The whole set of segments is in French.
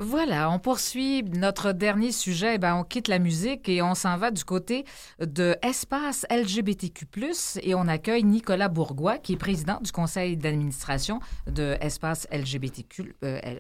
Voilà, on poursuit notre dernier sujet. On quitte la musique et on s'en va du côté de Espace LGBTQ+, et on accueille Nicolas Bourgois, qui est président du conseil d'administration de Espace LGBTQ.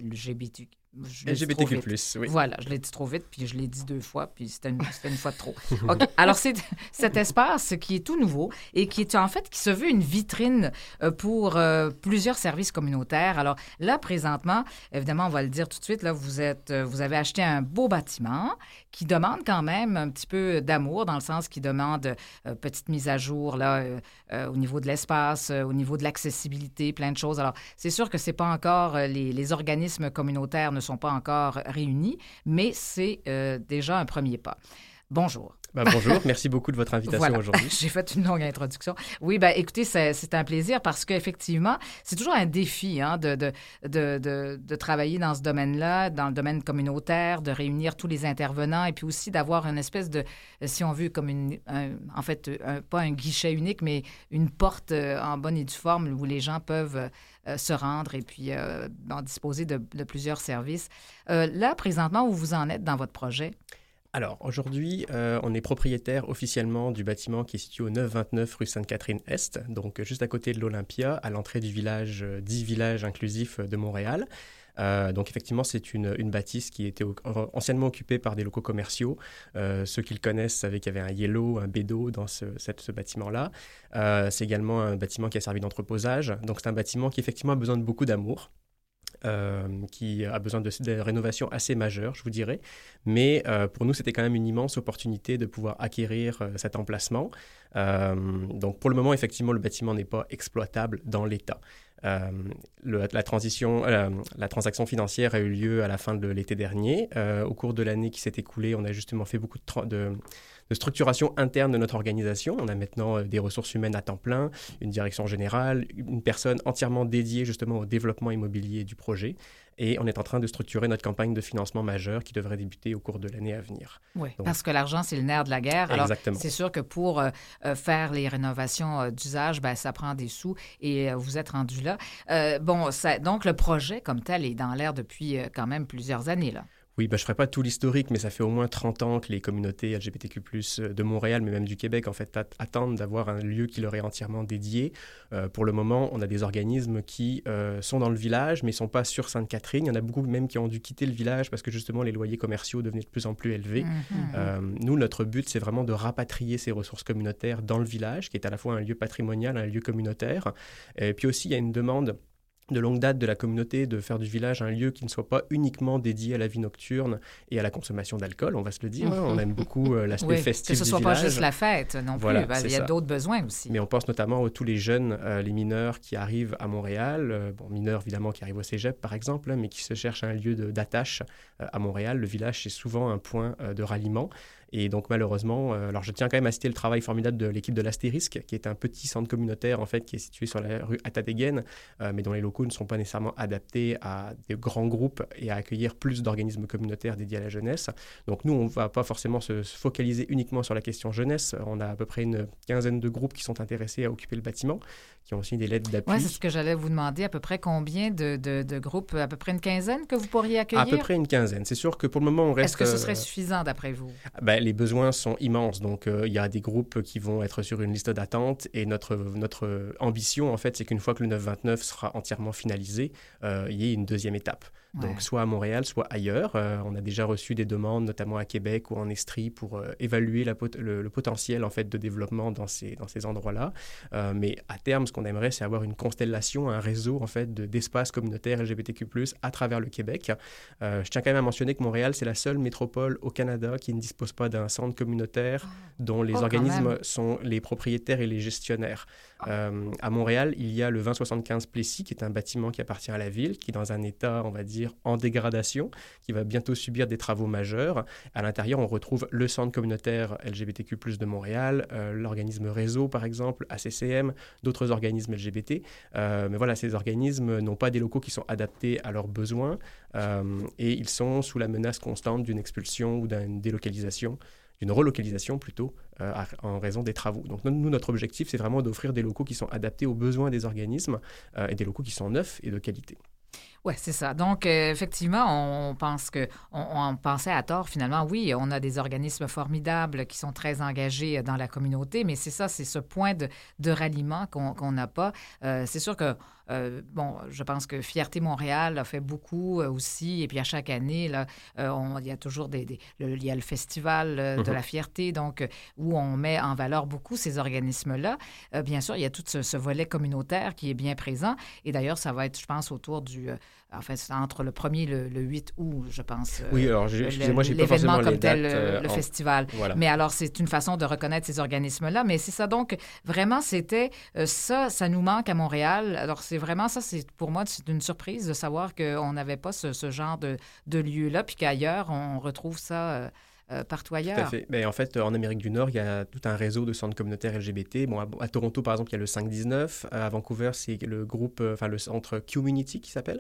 LGBTQ+, oui. Voilà, je l'ai dit trop vite, puis je l'ai dit 2 fois, puis c'était une fois de trop. OK. Alors, c'est cet espace qui est tout nouveau et qui est en fait, qui se veut une vitrine pour plusieurs services communautaires. Alors là, présentement, évidemment, on va le dire tout de suite, là, vous avez acheté un beau bâtiment qui demande quand même un petit peu d'amour, dans le sens qui demande petite mise à jour là, au niveau de l'espace, au niveau de l'accessibilité, plein de choses. Alors, c'est sûr que c'est pas encore, les organismes communautaires ne sont pas encore réunis, mais c'est déjà un premier pas. Bonjour. Bonjour, merci beaucoup de votre invitation aujourd'hui. J'ai fait une longue introduction. Oui, écoutez, c'est un plaisir parce qu'effectivement, c'est toujours un défi de travailler dans ce domaine-là, dans le domaine communautaire, de réunir tous les intervenants et puis aussi d'avoir une espèce de, si on veut, comme pas un guichet unique, mais une porte en bonne et due forme où les gens peuvent se rendre et puis disposer de plusieurs services. Là, présentement, où vous en êtes dans votre projet? Alors, aujourd'hui, on est propriétaire officiellement du bâtiment qui est situé au 929 rue Sainte-Catherine-Est, donc juste à côté de l'Olympia, à l'entrée du village, dit village inclusif de Montréal. Donc, effectivement, c'est une bâtisse qui était anciennement occupée par des locaux commerciaux. Ceux qui le connaissent savaient qu'il y avait un Yellow, un Bédo dans ce bâtiment-là. C'est également un bâtiment qui a servi d'entreposage. Donc, c'est un bâtiment qui, effectivement, a besoin de beaucoup d'amour. Qui a besoin de rénovations assez majeures, je vous dirais. Mais pour nous, c'était quand même une immense opportunité de pouvoir acquérir cet emplacement. Donc, pour le moment, effectivement, le bâtiment n'est pas exploitable dans l'état. La transaction financière a eu lieu à la fin de l'été dernier. Au cours de l'année qui s'est écoulée, on a justement fait beaucoup de structuration interne de notre organisation. On a maintenant des ressources humaines à temps plein, une direction générale, une personne entièrement dédiée justement au développement immobilier du projet. Et on est en train de structurer notre campagne de financement majeure qui devrait débuter au cours de l'année à venir. Oui, parce que l'argent, c'est le nerf de la guerre. Alors, exactement. C'est sûr que pour faire les rénovations d'usage, ça prend des sous et vous êtes rendu là. Donc, le projet comme tel est dans l'air depuis quand même plusieurs années, là. Oui, je ne ferai pas tout l'historique, mais ça fait au moins 30 ans que les communautés LGBTQ+, de Montréal, mais même du Québec, en fait, attendent d'avoir un lieu qui leur est entièrement dédié. Pour le moment, on a des organismes qui sont dans le village, mais ne sont pas sur Sainte-Catherine. Il y en a beaucoup même qui ont dû quitter le village parce que, justement, les loyers commerciaux devenaient de plus en plus élevés. Nous, notre but, c'est vraiment de rapatrier ces ressources communautaires dans le village, qui est à la fois un lieu patrimonial, un lieu communautaire. Et puis aussi, il y a une demande de longue date de la communauté de faire du village un lieu qui ne soit pas uniquement dédié à la vie nocturne et à la consommation d'alcool, on va se le dire. On aime beaucoup l'aspect festif du village. Que ce ne soit pas juste la fête non plus. Il y a d'autres besoins aussi. Mais on pense notamment à tous les jeunes, les mineurs qui arrivent à Montréal, mineurs évidemment qui arrivent au cégep par exemple, mais qui se cherchent un lieu d'attache à Montréal. Le village, c'est souvent un point de ralliement. Et donc, malheureusement, alors je tiens quand même à citer le travail formidable de l'équipe de l'Astérisque, qui est un petit centre communautaire, en fait, qui est situé sur la rue Atadegen, mais dont les locaux ne sont pas nécessairement adaptés à des grands groupes et à accueillir plus d'organismes communautaires dédiés à la jeunesse. Donc, nous, on ne va pas forcément se focaliser uniquement sur la question jeunesse. On a à peu près une quinzaine de groupes qui sont intéressés à occuper le bâtiment, qui ont aussi des lettres d'appui. Oui, c'est ce que j'allais vous demander. À peu près combien de groupes? À peu près une quinzaine que vous pourriez accueillir? À peu près une quinzaine. C'est sûr que pour le moment, on reste... Est-ce que ce serait suffisant d'après vous? Les besoins sont immenses. Donc, il y a des groupes qui vont être sur une liste d'attente et notre ambition, en fait, c'est qu'une fois que le 929 sera entièrement finalisé, il y ait une deuxième étape. Donc, soit à Montréal, soit ailleurs. On a déjà reçu des demandes, notamment à Québec ou en Estrie, pour évaluer le potentiel, en fait, de développement dans ces endroits-là. Mais à terme, ce qu'on aimerait, c'est avoir une constellation, un réseau, en fait, d'espaces communautaires LGBTQ+, à travers le Québec. Je tiens quand même à mentionner que Montréal, c'est la seule métropole au Canada qui ne dispose pas d'un centre communautaire dont les organismes sont les propriétaires et les gestionnaires. À Montréal, il y a le 2075 Plessis, qui est un bâtiment qui appartient à la ville, qui est dans un état, on va dire, en dégradation, qui va bientôt subir des travaux majeurs. À l'intérieur, on retrouve le centre communautaire LGBTQ+ de Montréal, l'organisme Réseau, par exemple, ACCM, d'autres organismes LGBT. Mais voilà, ces organismes n'ont pas des locaux qui sont adaptés à leurs besoins et ils sont sous la menace constante d'une expulsion ou d'une délocalisation, d'une relocalisation plutôt, en raison des travaux. Donc nous, notre objectif, c'est vraiment d'offrir des locaux qui sont adaptés aux besoins des organismes et des locaux qui sont neufs et de qualité. Oui, c'est ça. Donc, effectivement, on pense on pensait à tort, finalement, oui, on a des organismes formidables qui sont très engagés dans la communauté, mais c'est ça, c'est ce point de ralliement qu'on n'a pas. C'est sûr que, je pense que Fierté Montréal a fait beaucoup aussi, et puis à chaque année, là, il y a toujours il y a le festival de la fierté, donc, où on met en valeur beaucoup ces organismes-là. Bien sûr, il y a tout ce volet communautaire qui est bien présent, et d'ailleurs, ça va être, je pense, autour du... c'est entre le 1er et le 8 août, je pense. Oui, alors, excusez-moi, je n'ai pas forcément les dates. Le festival. Voilà. Mais alors, c'est une façon de reconnaître ces organismes-là. Mais c'est ça. Donc, vraiment, c'était ça nous manque à Montréal. Alors, c'est vraiment ça, pour moi, c'est une surprise de savoir qu'on n'avait pas ce genre de lieu-là, puis qu'ailleurs, on retrouve ça... partout ailleurs. Tout à fait. Mais en fait, en Amérique du Nord, il y a tout un réseau de centres communautaires LGBT. Bon, à Toronto, par exemple, il y a le 519. À Vancouver, c'est le groupe, le centre Community qui s'appelle.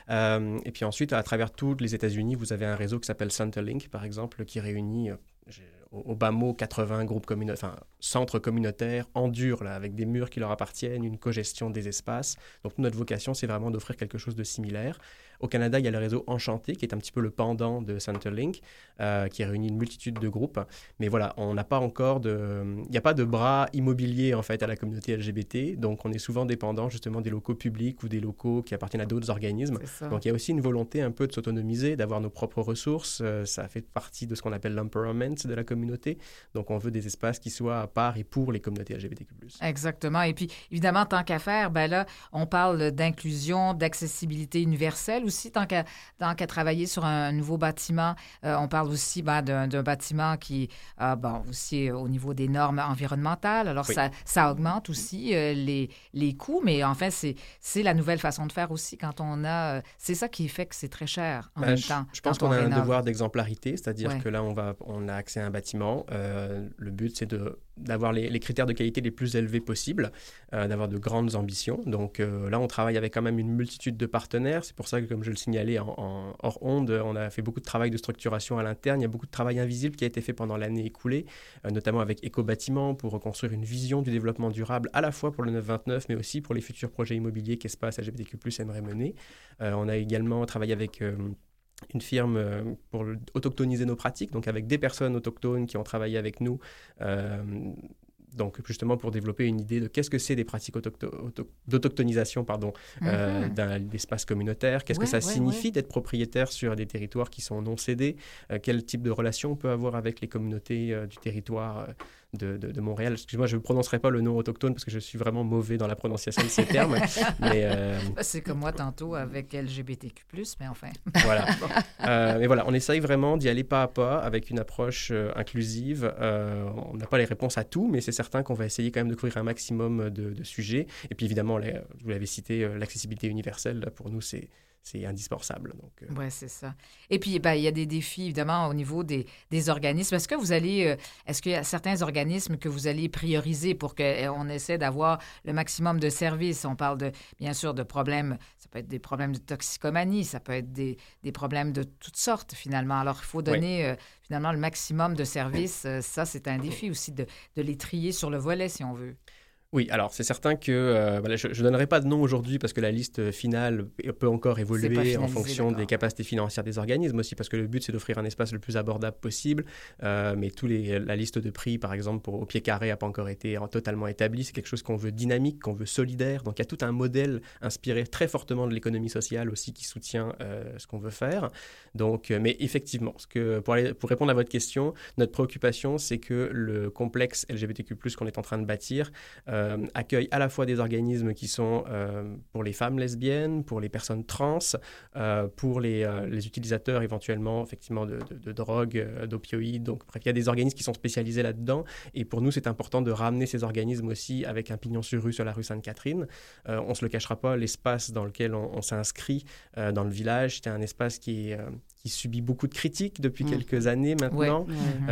Et puis ensuite, à travers tous les États-Unis, vous avez un réseau qui s'appelle Centerlink, par exemple, qui réunit... au bas mot, 80 centres communautaires en dur, là, avec des murs qui leur appartiennent, une cogestion des espaces. Donc, notre vocation, c'est vraiment d'offrir quelque chose de similaire. Au Canada, il y a le réseau Enchanté, qui est un petit peu le pendant de Centerlink, qui réunit une multitude de groupes. Mais voilà, on n'a pas encore il n'y a pas de bras immobilier, en fait, à la communauté LGBT. Donc, on est souvent dépendant, justement, des locaux publics ou des locaux qui appartiennent à d'autres organismes. Donc, il y a aussi une volonté un peu de s'autonomiser, d'avoir nos propres ressources. Ça fait partie de ce qu'on appelle l'empowerment de la communauté. Donc, on veut des espaces qui soient à part et pour les communautés LGBTQ+. Exactement. Et puis, évidemment, tant qu'à faire, là, on parle d'inclusion, d'accessibilité universelle aussi, tant qu'à travailler sur un nouveau bâtiment. On parle aussi d'un bâtiment qui, aussi au niveau des normes environnementales. Alors, oui. ça augmente aussi les coûts, mais en fait, c'est la nouvelle façon de faire aussi quand on a... c'est ça qui fait que c'est très cher en même temps. Je pense qu'on a un devoir d'exemplarité, c'est-à-dire que là, on a accès à un bâtiment. Le but, c'est d'avoir les critères de qualité les plus élevés possibles, d'avoir de grandes ambitions. Donc là, on travaille avec quand même une multitude de partenaires. C'est pour ça que, comme je le signalais hors onde, on a fait beaucoup de travail de structuration à l'interne. Il y a beaucoup de travail invisible qui a été fait pendant l'année écoulée, notamment avec Éco-Bâtiment pour reconstruire une vision du développement durable à la fois pour le 929, mais aussi pour les futurs projets immobiliers qu'Espace LGBTQ+ aimerait mener. On a également travaillé avec... une firme pour autochtoniser nos pratiques, donc avec des personnes autochtones qui ont travaillé avec nous, donc justement pour développer une idée de qu'est-ce que c'est des pratiques d'autochtonisation d'un espace communautaire, qu'est-ce que ça signifie d'être propriétaire sur des territoires qui sont non cédés, quel type de relation on peut avoir avec les communautés du territoire de Montréal. Excuse-moi, je ne prononcerai pas le nom autochtone parce que je suis vraiment mauvais dans la prononciation de ces termes. Mais, c'est comme moi tantôt avec LGBTQ+, mais enfin. Voilà. Mais voilà, on essaye vraiment d'y aller pas à pas avec une approche inclusive. On n'a pas les réponses à tout, mais c'est certain qu'on va essayer quand même de couvrir un maximum de sujets. Et puis évidemment, vous l'avez cité, l'accessibilité universelle, là, pour nous, c'est indispensable. Oui, c'est ça. Et puis, il y a des défis, évidemment, au niveau des organismes. Est-ce qu'il y a certains organismes que vous allez prioriser pour qu'on essaie d'avoir le maximum de services? On parle, bien sûr, de problèmes. Ça peut être des problèmes de toxicomanie, ça peut être des problèmes de toutes sortes, finalement. Alors, il faut donner, finalement, le maximum de services. Ça, c'est un défi aussi de les trier sur le volet, si on veut. Oui, alors c'est certain que je ne donnerai pas de nom aujourd'hui parce que la liste finale peut encore évoluer en fonction des capacités financières des organismes aussi, parce que le but c'est d'offrir un espace le plus abordable possible, mais la liste de prix par exemple au pied carré n'a pas encore été totalement établie. C'est quelque chose qu'on veut dynamique, qu'on veut solidaire, donc il y a tout un modèle inspiré très fortement de l'économie sociale aussi qui soutient ce qu'on veut faire. Donc, mais effectivement, pour répondre à votre question, notre préoccupation c'est que le complexe LGBTQ+, qu'on est en train de bâtir accueille à la fois des organismes qui sont pour les femmes lesbiennes, pour les personnes trans, pour les utilisateurs éventuellement effectivement de drogues, d'opioïdes. Donc bref, il y a des organismes qui sont spécialisés là-dedans et pour nous c'est important de ramener ces organismes aussi avec un pignon sur rue sur la rue Sainte-Catherine. On ne se le cachera pas, l'espace dans lequel on s'inscrit dans le village, c'est un espace qui qui subit beaucoup de critiques depuis quelques années maintenant,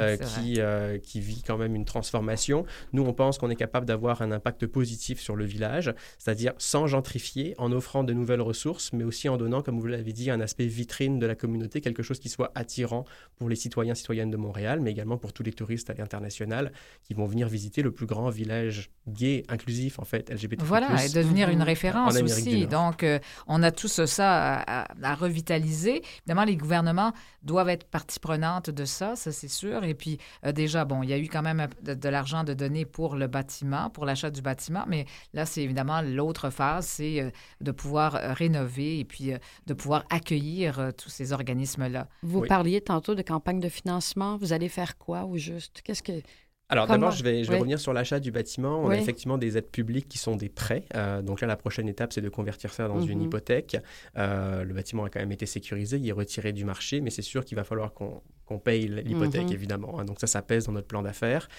qui vit quand même une transformation. Nous, on pense qu'on est capable d'avoir un impact positif sur le village, c'est-à-dire sans gentrifier, en offrant de nouvelles ressources, mais aussi en donnant, comme vous l'avez dit, un aspect vitrine de la communauté, quelque chose qui soit attirant pour les citoyens, citoyennes de Montréal, mais également pour tous les touristes à l'international qui vont venir visiter le plus grand village gay, inclusif, en fait, LGBT+. Voilà, et devenir une référence aussi. Donc, on a tout ça à revitaliser. Évidemment, les gouvernements doivent être partie prenante de ça c'est sûr. Et puis, déjà, bon, il y a eu quand même de l'argent de donner pour le bâtiment, pour l'achat du bâtiment, mais là, c'est évidemment l'autre phase, c'est de pouvoir rénover et puis de pouvoir accueillir tous ces organismes-là. Vous parliez tantôt de campagne de financement. Vous allez faire quoi au juste? Qu'est-ce que... Alors d'abord, je vais revenir sur l'achat du bâtiment. On a effectivement des aides publiques qui sont des prêts. Donc là, la prochaine étape, c'est de convertir ça dans une hypothèque. Le bâtiment a quand même été sécurisé, il est retiré du marché, mais c'est sûr qu'il va falloir qu'on paye l'hypothèque, évidemment. Donc ça pèse dans notre plan d'affaires.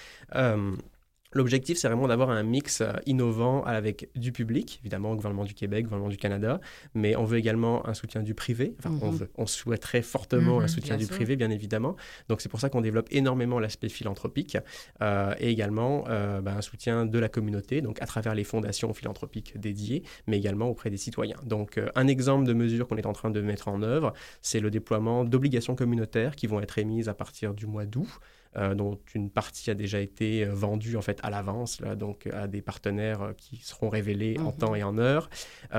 L'objectif, c'est vraiment d'avoir un mix innovant avec du public, évidemment, gouvernement du Québec, gouvernement du Canada, mais on veut également un soutien du privé. Enfin, on souhaiterait fortement un soutien du privé, bien évidemment. Donc, c'est pour ça qu'on développe énormément l'aspect philanthropique et également un soutien de la communauté, donc à travers les fondations philanthropiques dédiées, mais également auprès des citoyens. Donc, un exemple de mesure qu'on est en train de mettre en œuvre, c'est le déploiement d'obligations communautaires qui vont être émises à partir du mois d'août. Dont une partie a déjà été vendue en fait à l'avance, là, donc à des partenaires qui seront révélés en temps et en heure.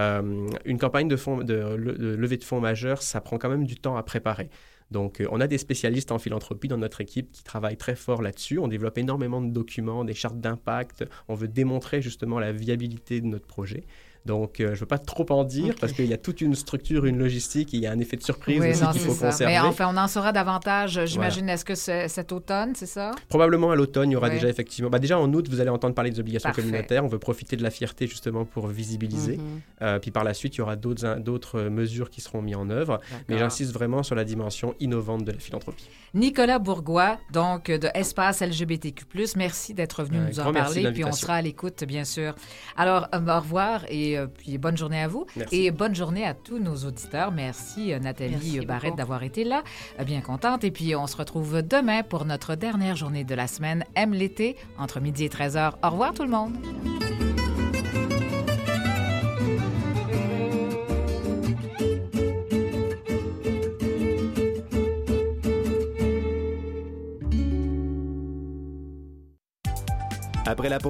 Une campagne de levée de fonds majeure, ça prend quand même du temps à préparer. Donc, on a des spécialistes en philanthropie dans notre équipe qui travaillent très fort là-dessus. On développe énormément de documents, des chartes d'impact. On veut démontrer justement la viabilité de notre projet. Donc, je ne veux pas trop en dire parce qu'il y a toute une structure, une logistique et il y a un effet de surprise aussi qu'il faut conserver. Mais enfin, on en saura davantage, j'imagine. Est-ce que c'est cet automne, c'est ça? Probablement à l'automne, il y aura déjà effectivement... déjà en août, vous allez entendre parler des obligations communautaires. On veut profiter de la fierté justement pour visibiliser. Puis par la suite, il y aura d'autres mesures qui seront mises en œuvre. Mais j'insiste vraiment sur la dimension innovante de la philanthropie. Nicolas Bourgois, donc de Espace LGBTQ+, merci d'être venu nous en parler. Puis on sera à l'écoute, bien sûr. Alors, au revoir et puis bonne journée à vous. Merci. Et bonne journée à tous nos auditeurs. Merci Nathalie Barrette d'avoir été là. Bien contente. Et puis on se retrouve demain pour notre dernière journée de la semaine. Aime l'été, entre midi et 13h. Au revoir tout le monde. Après la pause.